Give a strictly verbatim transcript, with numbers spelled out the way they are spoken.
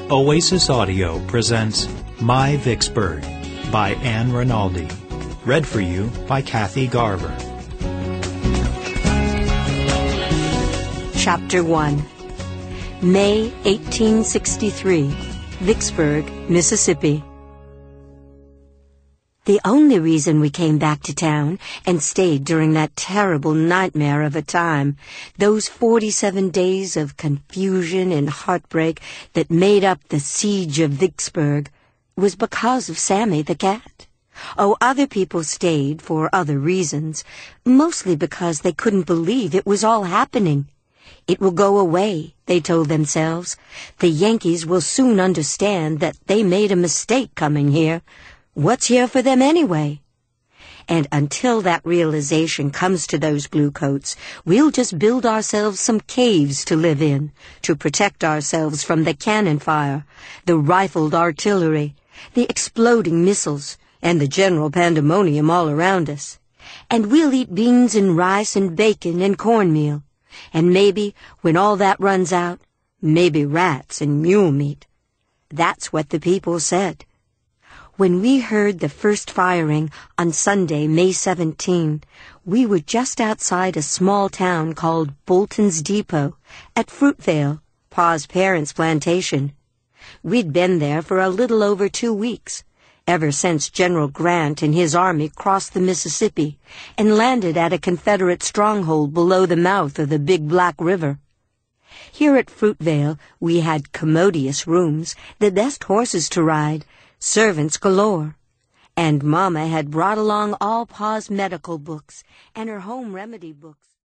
Oasis Audio presents My Vicksburg by Anne Rinaldi. Read for you by Kathy Garver. Chapter one. May eighteen sixty-three, Vicksburg, Mississippi. The only reason we came back to town and stayed during that terrible nightmare of a time, those forty-seven days of confusion and heartbreak that made up the siege of Vicksburg, was because of Sammy the cat. Oh, other people stayed for other reasons, mostly because they couldn't believe it was all happening. It will go away, they told themselves. The Yankees will soon understand that they made a mistake coming here. What's here for them anyway? And until that realization comes to those bluecoats, we'll just build ourselves some caves to live in, to protect ourselves from the cannon fire, the rifled artillery, the exploding missiles, and the general pandemonium all around us. And we'll eat beans and rice and bacon and cornmeal. And maybe, when all that runs out, maybe rats and mule meat. That's what the people said. When we heard the first firing on Sunday, May seventeenth, we were just outside a small town called Bolton's Depot at Fruitvale, Pa's parents' plantation. We'd been there for a little over two weeks, ever since General Grant and his army crossed the Mississippi and landed at a Confederate stronghold below the mouth of the Big Black River. Here at Fruitvale, we had commodious rooms, the best horses to ride, servants galore, and Mama had brought along all Pa's medical books and her home remedy books.